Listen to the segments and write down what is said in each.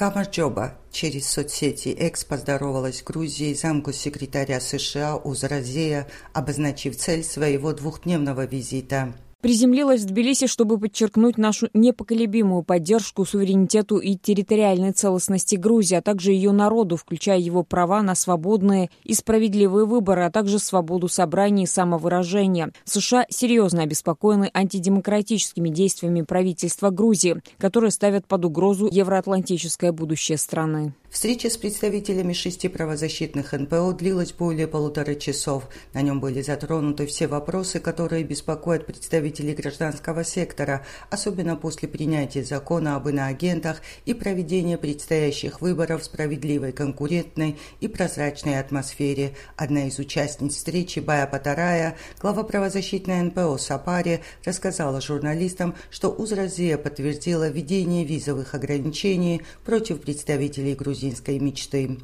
Камарджоба. Через соцсети Экс поздоровалась с Грузией замкоссекретаря США Узразея, обозначив цель своего двухдневного визита. Приземлилась в Тбилиси, чтобы подчеркнуть нашу непоколебимую поддержку суверенитету и территориальной целостности Грузии, а также ее народу, включая его права на свободные и справедливые выборы, а также свободу собраний и самовыражения. США серьезно обеспокоены антидемократическими действиями правительства Грузии, которые ставят под угрозу евроатлантическое будущее страны. Встреча с представителями 6 правозащитных НПО длилась более 1,5 часов. На нем были затронуты все вопросы, которые беспокоят представителей гражданского сектора, особенно после принятия закона об иноагентах и проведения предстоящих выборов в справедливой, конкурентной и прозрачной атмосфере. Одна из участниц встречи, Бая Патарая, глава правозащитной НПО «Сапари», рассказала журналистам, что Узразея подтвердила введение визовых ограничений против представителей грузинской мечты.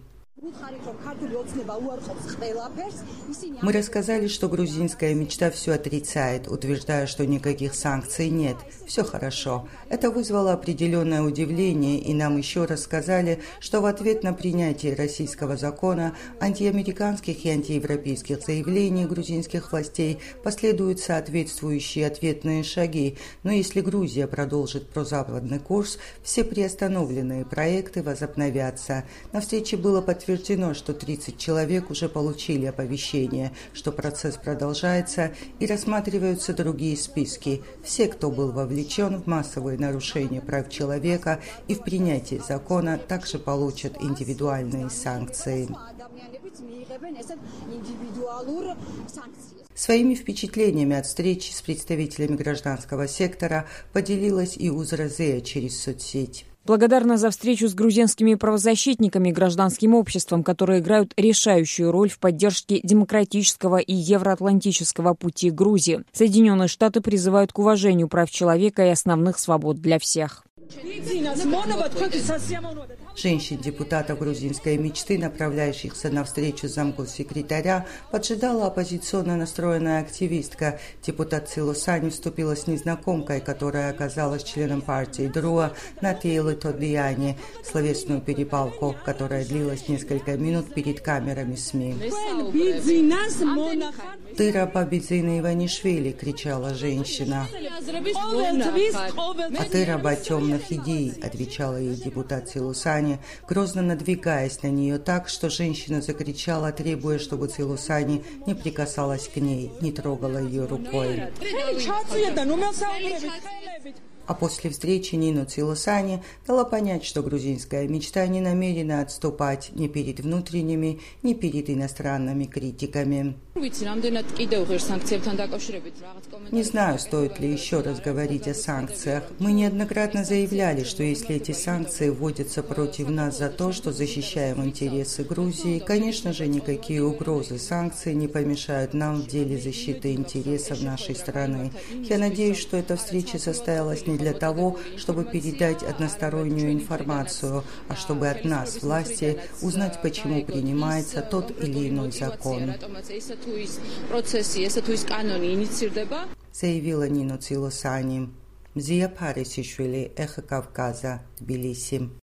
Мы рассказали, что грузинская мечта все отрицает, утверждая, что никаких санкций нет. Все хорошо. Это вызвало определенное удивление, и нам еще рассказали, что в ответ на принятие российского закона, антиамериканских и антиевропейских заявлений грузинских властей последуют соответствующие ответные шаги. Но если Грузия продолжит прозападный курс, все приостановленные проекты возобновятся. На встрече было подтверждено, что 30 человек уже получили оповещение, что процесс продолжается и рассматриваются другие списки. Все, кто был вовлечен в массовые нарушения прав человека и в принятии закона, также получат индивидуальные санкции. Своими впечатлениями от встречи с представителями гражданского сектора поделилась и Узразея через соцсеть. Благодарна за встречу с грузинскими правозащитниками и гражданским обществом, которые играют решающую роль в поддержке демократического и евроатлантического пути Грузии. Соединенные Штаты призывают к уважению прав человека и основных свобод для всех. Женщин-депутатов грузинской мечты, направляющихся на встречу замкоссекретаря, поджидала оппозиционно настроенная активистка. Депутат Силусани вступила с незнакомкой, которая оказалась членом партии Друа, Натиэлы Тодияни, словесную перепалку, которая длилась несколько минут перед камерами СМИ. «Ты раба Бидзина Иванишвили!» – кричала женщина. «А ты раба темных идей!» – отвечала ей депутат Силусани, грозно надвигаясь на нее так, что женщина закричала, требуя, чтобы Силусани не прикасалась к ней, не трогала ее рукой. А после встречи Нино Силусани дала понять, что грузинская мечта не намерена отступать ни перед внутренними, ни перед иностранными критиками. Не знаю, стоит ли еще раз говорить о санкциях. Мы неоднократно заявляли, что если эти санкции вводятся против нас за то, что защищаем интересы Грузии, конечно же, никакие угрозы санкций не помешают нам в деле защиты интересов нашей страны. Я надеюсь, что эта встреча состоялась не для того, чтобы передать одностороннюю информацию, а чтобы от нас, власти, узнать, почему принимается тот или иной закон. Заявила Нино Силусани. Зия Парисишвили, Эхо Кавказа, Тбилиси.